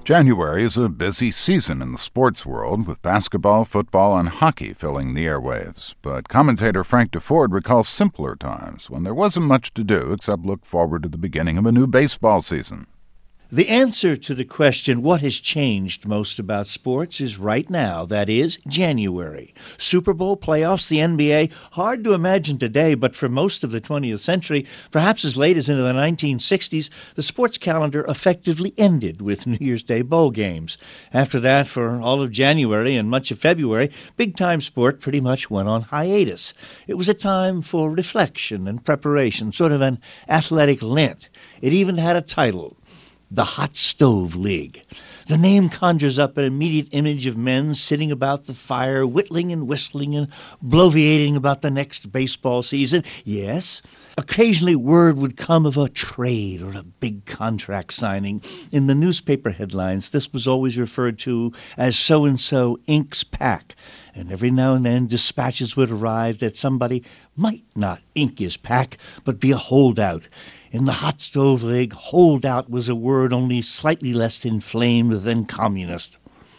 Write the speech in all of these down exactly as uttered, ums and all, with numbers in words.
January is a busy season in the sports world, with basketball, football, and hockey filling the airwaves. But commentator Frank Deford recalls simpler times when there wasn't much to do except look forward to the beginning of a new baseball season. The answer to the question, what has changed most about sports, is right now. That is, January. Super Bowl, playoffs, the N B A. Hard to imagine today, but for most of the twentieth century, perhaps as late as into the nineteen sixties, the sports calendar effectively ended with New Year's Day bowl games. After that, for all of January and much of February, big-time sport pretty much went on hiatus. It was a time for reflection and preparation, sort of an athletic Lent. It even had a title: the Hot Stove League. The name conjures up an immediate image of men sitting about the fire, whittling and whistling and bloviating about the next baseball season. Yes, occasionally word would come of a trade or a big contract signing. In the newspaper headlines, this was always referred to as so-and-so inks pack. And every now and then dispatches would arrive that somebody might not ink his pack, but be a holdout. In the Hot Stove League, holdout was a word only slightly less inflamed than communist.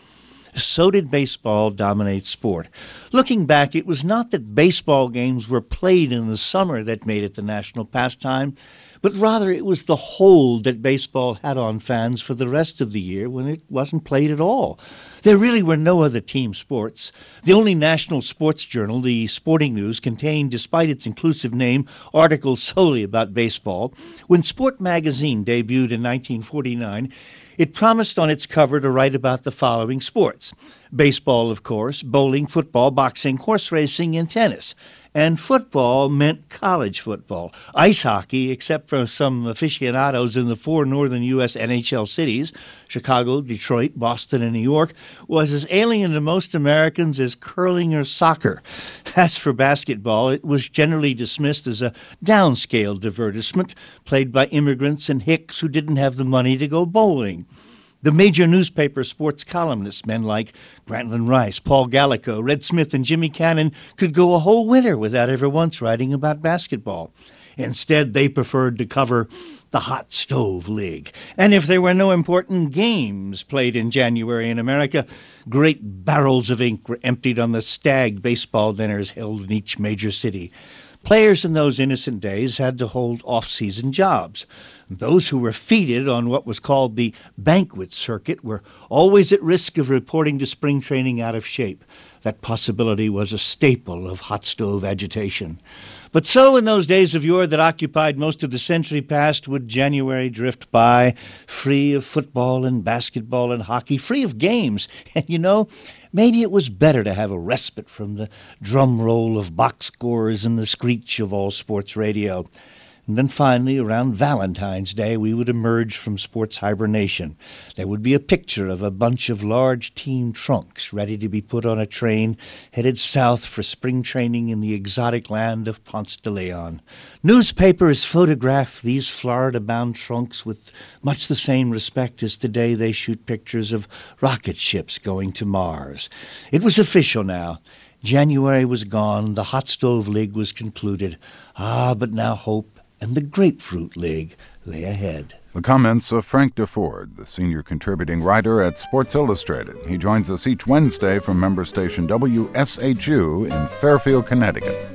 So did baseball dominate sport. Looking back, it was not that baseball games were played in the summer that made it the national pastime, but rather it was the hold that baseball had on fans for the rest of the year when it wasn't played at all. There really were no other team sports. The only national sports journal, the Sporting News, contained, despite its inclusive name, articles solely about baseball. When Sport magazine debuted in nineteen forty-nine, it promised on its cover to write about the following sports: baseball, of course, bowling, football, boxing, horse racing, and tennis. And football meant college football. Ice hockey, except for some aficionados in the four northern U S N H L cities, Chicago, Detroit, Boston, and New York, was as alien to most Americans as curling or soccer. As for basketball, it was generally dismissed as a downscale divertisement played by immigrants and hicks who didn't have the money to go bowling. The major newspaper sports columnists, men like Grantland Rice, Paul Gallico, Red Smith, and Jimmy Cannon, could go a whole winter without ever once writing about basketball. Instead, they preferred to cover the Hot Stove League. And if there were no important games played in January in America, great barrels of ink were emptied on the stag baseball dinners held in each major city. Players in those innocent days had to hold off-season jobs. Those who were feted on what was called the banquet circuit were always at risk of reporting to spring training out of shape. That possibility was a staple of hot stove agitation. But so in those days of yore that occupied most of the century past would January drift by, free of football and basketball and hockey, free of games. And you know, maybe it was better to have a respite from the drum roll of box scores and the screech of all sports radio. And then finally, around Valentine's Day, we would emerge from sports hibernation. There would be a picture of a bunch of large team trunks ready to be put on a train headed south for spring training in the exotic land of Ponce de Leon. Newspapers photograph these Florida-bound trunks with much the same respect as today they shoot pictures of rocket ships going to Mars. It was official now. January was gone. The Hot Stove League was concluded. Ah, but now hope and the Grapefruit League lay ahead. The comments of Frank Deford, the senior contributing writer at Sports Illustrated. He joins us each Wednesday from member station W S H U in Fairfield, Connecticut.